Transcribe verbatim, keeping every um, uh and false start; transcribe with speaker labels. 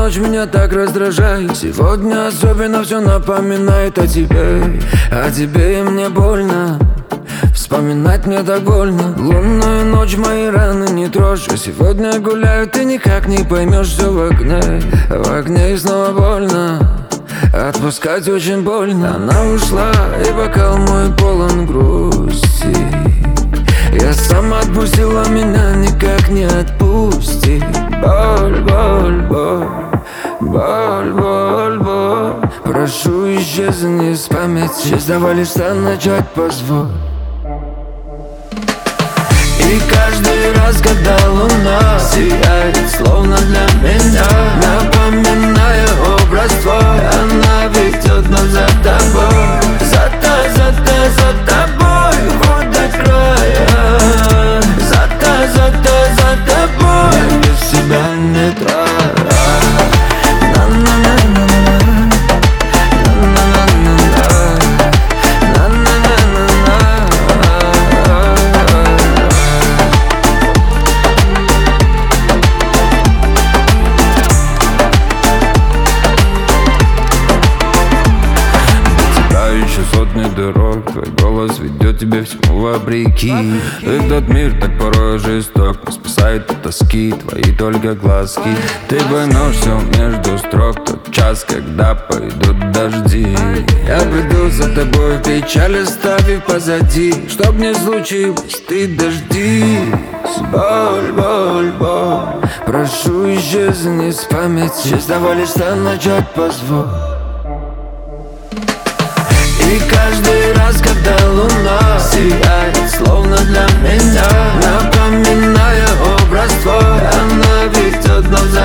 Speaker 1: ночь меня так раздражает. Сегодня особенно все напоминает о тебе. О тебе и мне больно. Вспоминать мне так больно. Лунную ночь мои раны не трожь. Сегодня гуляю, ты никак не поймешь. Все в окне, в окне и снова больно. Отпускать очень больно. Она ушла, и бокал мой полон грусти. Я сам отпустила, меня никак не отпусти. Боль, боль, боль, боль, боль, боль. Прошу, исчезни с памяти. Давай лишь начать, позволь. И каждый раз, когда луна сияет, словно для меня, напоминая образ твой, она ведет нас за тобой. За та, за та, за тобой, вот до края. За та, за та, за тобой, я без себя не трогаю. Сотни дорог, твой голос ведет тебя всему вопреки. Этот мир так порой жесток, но спасает от тоски твои только глазки. Ты поймешь все между строк, тот час, когда пойдут дожди. Я приду за тобой, печаль оставив позади. Чтоб не случилось, ты дождись. Боль, боль, боль. Прошу, исчезни с памяти. Давай лишь начать, позволь. И каждый раз, когда луна сияет, словно для меня, напоминая образ твой, она ведет нас